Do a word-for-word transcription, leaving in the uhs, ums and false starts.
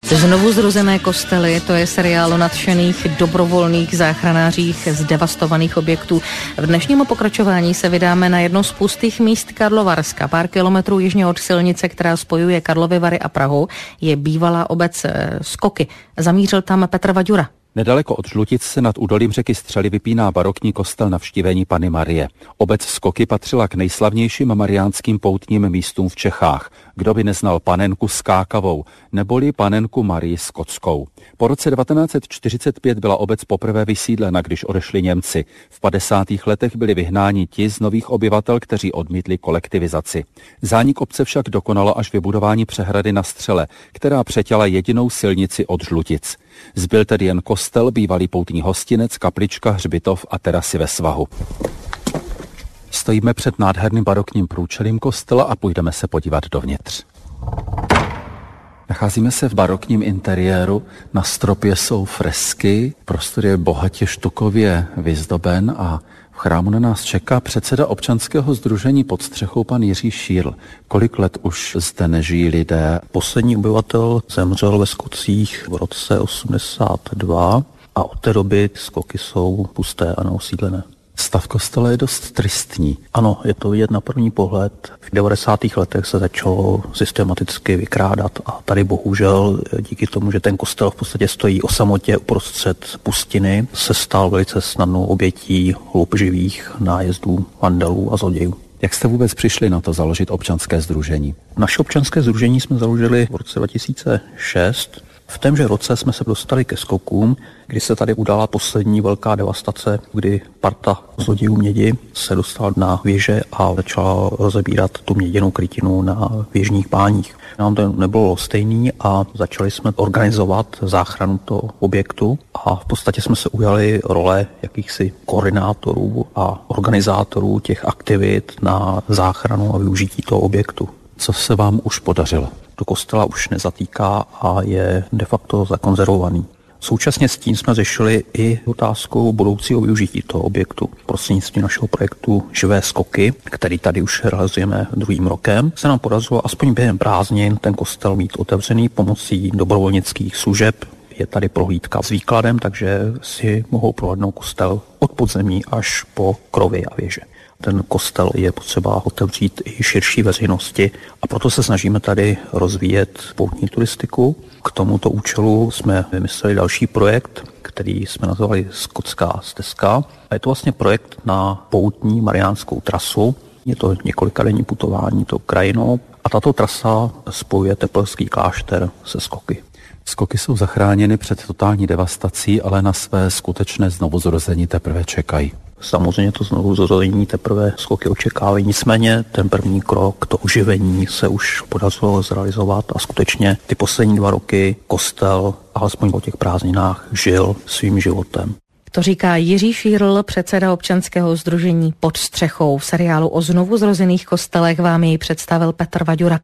Znovu zrozené kostely, to je seriál o nadšených dobrovolných záchranářích z devastovaných objektů. V dnešním pokračování se vydáme na jedno z pustých míst Karlovarska. Pár kilometrů jižně od silnice, která spojuje Karlovy Vary a Prahu, je bývalá obec Skoky. Zamířil tam Petr Vaďura. Nedaleko od Žlutic se nad údolím řeky Střely vypíná barokní kostel Navštívení Panny Marie. Obec Skoky patřila k nejslavnějším mariánským poutním místům v Čechách. Kdo by neznal panenku Skákavou, neboli panenku Marii Skotskou. Po roce devatenáct set čtyřicet pět byla obec poprvé vysídlena, když odešli Němci. V padesátých letech byli vyhnáni ti z nových obyvatel, kteří odmítli kolektivizaci. Zánik obce však dokonalo až vybudování přehrady na Střele, která přetěla jedinou silnici od Žlutic. Zbyl tedy jen kostel, bývalý poutní hostinec, kaplička, hřbitov a terasy ve svahu. Stojíme před nádherným barokním průčelím kostela a půjdeme se podívat dovnitř. Nacházíme se v barokním interiéru, na stropě jsou fresky, prostor je bohatě štukově vyzdoben a v chrámu na nás čeká předseda občanského sdružení Pod střechou pan Jiří Šírl. Kolik let už zde nežijí lidé? Poslední obyvatel zemřel ve Skocích v roce osmdesát dva a od té doby Skoky jsou pusté a neosídlené. Stav kostela je dost tristní. Ano, je to vidět na první pohled. V devadesátých letech se začalo systematicky vykrádat a tady bohužel díky tomu, že ten kostel v podstatě stojí o samotě uprostřed pustiny, se stal velice snadnou obětí loupeživých nájezdů, vandalů a zlodějů. Jak jste vůbec přišli na to založit občanské sdružení? Naše občanské sdružení jsme založili v roce dva tisíce šest. V témže roce jsme se dostali ke Skokům, kdy se tady udala poslední velká devastace, kdy parta zlodějů mědi se dostala na věže a začala rozebírat tu měděnou krytinu na věžních páních. Nám to nebylo stejný a začali jsme organizovat záchranu toho objektu a v podstatě jsme se ujali role jakýchsi koordinátorů a organizátorů těch aktivit na záchranu a využití toho objektu. Co se vám už podařilo? Do kostela už nezatýká a je de facto zakonzervovaný. Současně s tím jsme řešili i otázku budoucího využití toho objektu. Prostřednictvím našeho projektu Živé skoky, který tady už realizujeme druhým rokem, se nám podařilo aspoň během prázdnin ten kostel mít otevřený pomocí dobrovolnických služeb. Je tady prohlídka s výkladem, takže si mohou prohlédnout kostel od podzemí až po krovy a věže. Ten kostel je potřeba otevřít i širší veřejnosti a proto se snažíme tady rozvíjet poutní turistiku. K tomuto účelu jsme vymysleli další projekt, který jsme nazvali Skotská stezka. A je to vlastně projekt na poutní mariánskou trasu. Je to několikadenní putování tou krajinou a tato trasa spojuje Tepelský klášter se Skoky. Skoky jsou zachráněny před totální devastací, ale na své skutečné znovuzrození teprve čekají. Samozřejmě to znovuzrození teprve Skoky očekávají, nicméně ten první krok, to oživení se už podařilo zrealizovat a skutečně ty poslední dva roky kostel, alespoň po těch prázdninách, žil svým životem. To říká Jiří Šírl, předseda občanského sdružení Pod střechou. V seriálu o znovuzrozených kostelech vám jej představil Petr Vaďura.